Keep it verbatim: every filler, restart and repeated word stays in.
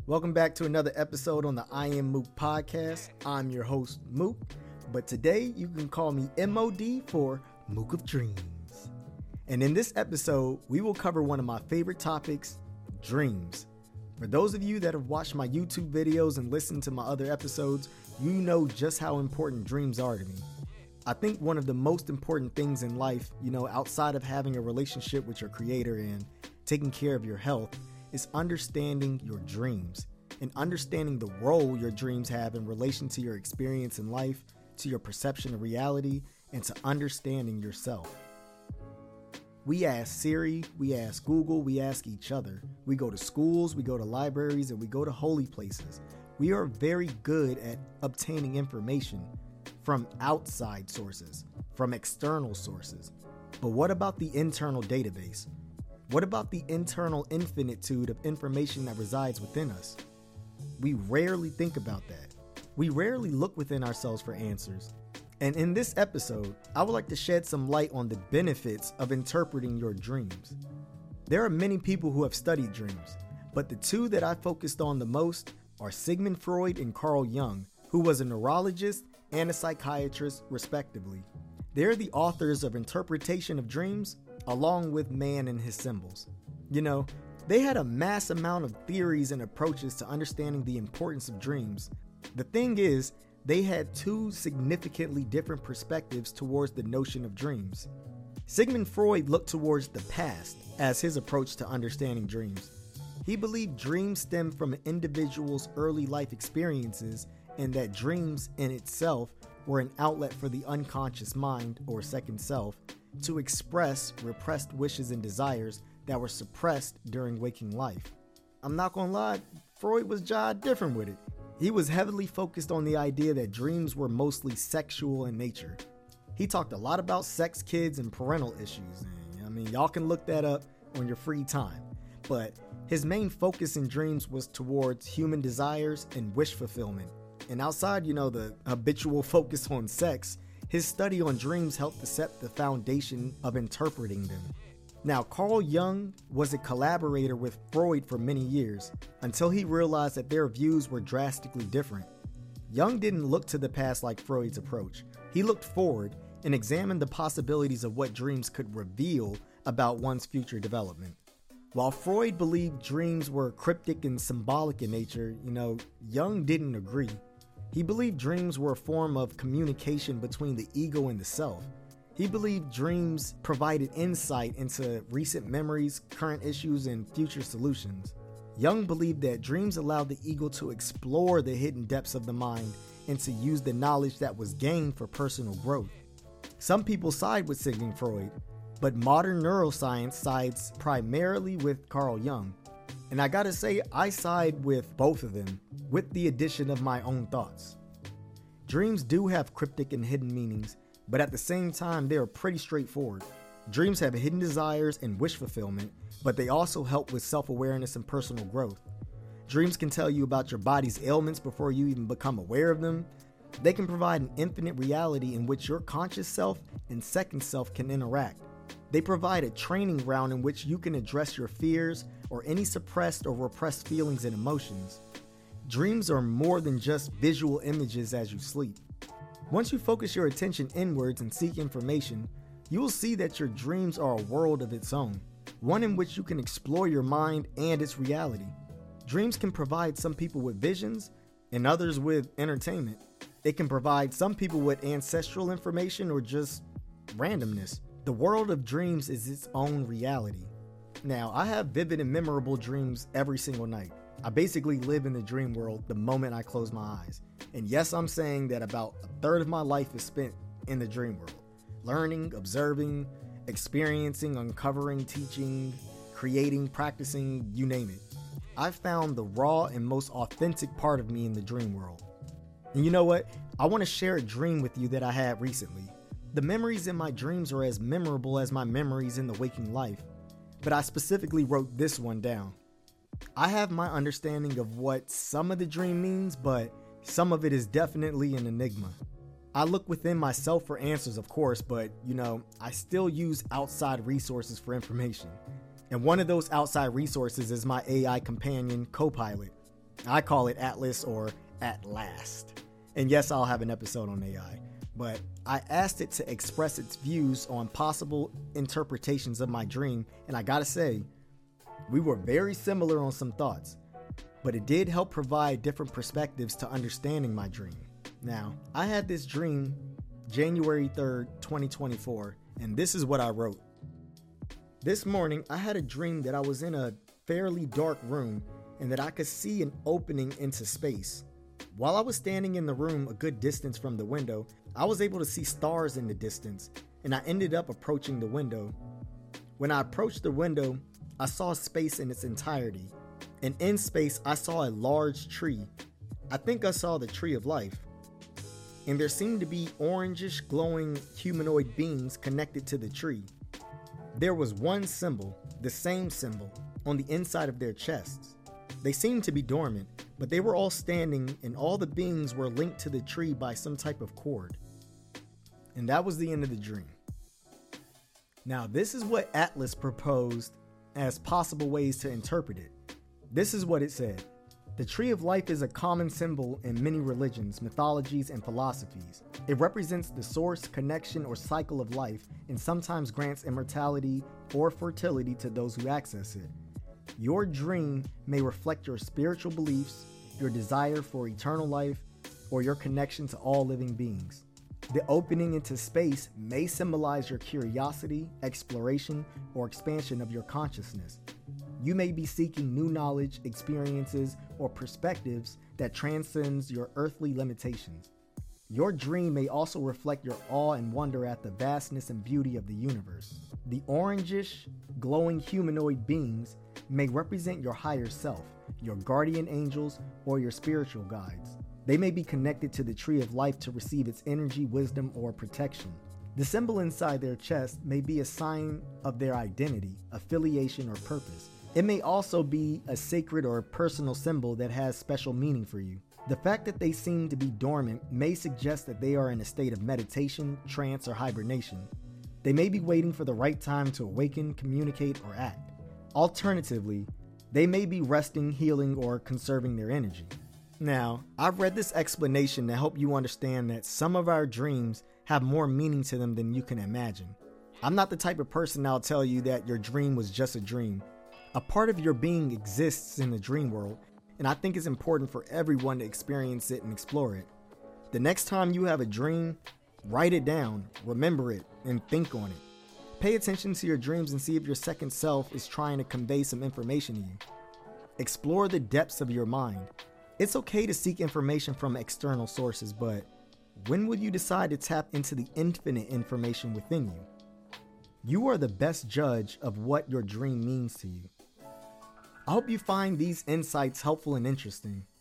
Welcome back to another episode on the I Am Mook podcast. I'm your host, Mook, but today you can call me M O D for Mook of Dreams. And in this episode, we will cover one of my favorite topics, dreams. For those of you that have watched my YouTube videos and listened to my other episodes, you know just how important dreams are to me. I think one of the most important things in life, you know, outside of having a relationship with your creator and taking care of your health, is understanding your dreams and understanding the role your dreams have in relation to your experience in life, to your perception of reality, and to understanding yourself. We ask Siri, we ask Google, we ask each other. We go to schools, we go to libraries, and we go to holy places. We are very good at obtaining information from outside sources, from external sources. But what about the internal database? What about the internal infinitude of information that resides within us? We rarely think about that. We rarely look within ourselves for answers. And in this episode, I would like to shed some light on the benefits of interpreting your dreams. There are many people who have studied dreams, but the two that I focused on the most are Sigmund Freud and Carl Jung, who was a neurologist and a psychiatrist, respectively. They're the authors of Interpretation of Dreams, along with Man and His Symbols. You know, they had a mass amount of theories and approaches to understanding the importance of dreams. The thing is, they had two significantly different perspectives towards the notion of dreams. Sigmund Freud looked towards the past as his approach to understanding dreams. He believed dreams stem from an individual's early life experiences and that dreams in itself were an outlet for the unconscious mind, or second self, to express repressed wishes and desires that were suppressed during waking life. I'm not gonna lie, Freud was jad different with it. He was heavily focused on the idea that dreams were mostly sexual in nature. He talked a lot about sex, kids, and parental issues. And, I mean, y'all can look that up on your free time. But his main focus in dreams was towards human desires and wish fulfillment. And outside, you know, the habitual focus on sex, his study on dreams helped to set the foundation of interpreting them. Now, Carl Jung was a collaborator with Freud for many years, until he realized that their views were drastically different. Jung didn't look to the past like Freud's approach. He looked forward and examined the possibilities of what dreams could reveal about one's future development. While Freud believed dreams were cryptic and symbolic in nature, you know, Jung didn't agree. He believed dreams were a form of communication between the ego and the self. He believed dreams provided insight into recent memories, current issues, and future solutions. Jung believed that dreams allowed the ego to explore the hidden depths of the mind and to use the knowledge that was gained for personal growth. Some people side with Sigmund Freud, but modern neuroscience sides primarily with Carl Jung. And I gotta say, I side with both of them, with the addition of my own thoughts. Dreams do have cryptic and hidden meanings, but at the same time, they are pretty straightforward. Dreams have hidden desires and wish fulfillment, but they also help with self-awareness and personal growth. Dreams can tell you about your body's ailments before you even become aware of them. They can provide an infinite reality in which your conscious self and second self can interact. They provide a training ground in which you can address your fears or any suppressed or repressed feelings and emotions. Dreams are more than just visual images as you sleep. Once you focus your attention inwards and seek information, you will see that your dreams are a world of its own, one in which you can explore your mind and its reality. Dreams can provide some people with visions and others with entertainment. It can provide some people with ancestral information or just randomness. The world of dreams is its own reality. Now, I have vivid and memorable dreams every single night. I basically live in the dream world the moment I close my eyes. And yes, I'm saying that about a third of my life is spent in the dream world. Learning, observing, experiencing, uncovering, teaching, creating, practicing, you name it. I've found the raw and most authentic part of me in the dream world. And you know what? I want to share a dream with you that I had recently. The memories in my dreams are as memorable as my memories in the waking life, but I specifically wrote this one down. I have my understanding of what some of the dream means, but some of it is definitely an enigma. I look within myself for answers, of course, but, you know, I still use outside resources for information. And one of those outside resources is my A I companion, Copilot. I call it Atlas or At Last. And yes, I'll have an episode on A I, but I asked it to express its views on possible interpretations of my dream, and I gotta say, we were very similar on some thoughts, but it did help provide different perspectives to understanding my dream. Now, I had this dream January third, twenty twenty-four, and this is what I wrote. This morning, I had a dream that I was in a fairly dark room and that I could see an opening into space. While I was standing in the room a good distance from the window, I was able to see stars in the distance, and I ended up approaching the window. When I approached the window, I saw space in its entirety, and in space, I saw a large tree. I think I saw the tree of life, and there seemed to be orangish glowing humanoid beings connected to the tree. There was one symbol, the same symbol, on the inside of their chests. They seemed to be dormant, but they were all standing, and all the beings were linked to the tree by some type of cord. And that was the end of the dream. Now, this is what Atlas proposed as possible ways to interpret it. This is what it said. The tree of life is a common symbol in many religions, mythologies, and philosophies. It represents the source, connection, or cycle of life, and sometimes grants immortality or fertility to those who access it. Your dream may reflect your spiritual beliefs, your desire for eternal life, or your connection to all living beings. The opening into space may symbolize your curiosity, exploration, or expansion of your consciousness. You may be seeking new knowledge, experiences, or perspectives that transcends your earthly limitations. Your dream may also reflect your awe and wonder at the vastness and beauty of the universe. The orangish, glowing humanoid beings may represent your higher self, your guardian angels, or your spiritual guides. They may be connected to the tree of life to receive its energy, wisdom, or protection. The symbol inside their chest may be a sign of their identity, affiliation, or purpose. It may also be a sacred or personal symbol that has special meaning for you. The fact that they seem to be dormant may suggest that they are in a state of meditation, trance, or hibernation. They may be waiting for the right time to awaken, communicate, or act. Alternatively, they may be resting, healing, or conserving their energy. Now, I've read this explanation to help you understand that some of our dreams have more meaning to them than you can imagine. I'm not the type of person that'll tell you that your dream was just a dream. A part of your being exists in the dream world, and I think it's important for everyone to experience it and explore it. The next time you have a dream, write it down, remember it, and think on it. Pay attention to your dreams and see if your second self is trying to convey some information to you. Explore the depths of your mind. It's okay to seek information from external sources, but when will you decide to tap into the infinite information within you? You are the best judge of what your dream means to you. I hope you find these insights helpful and interesting.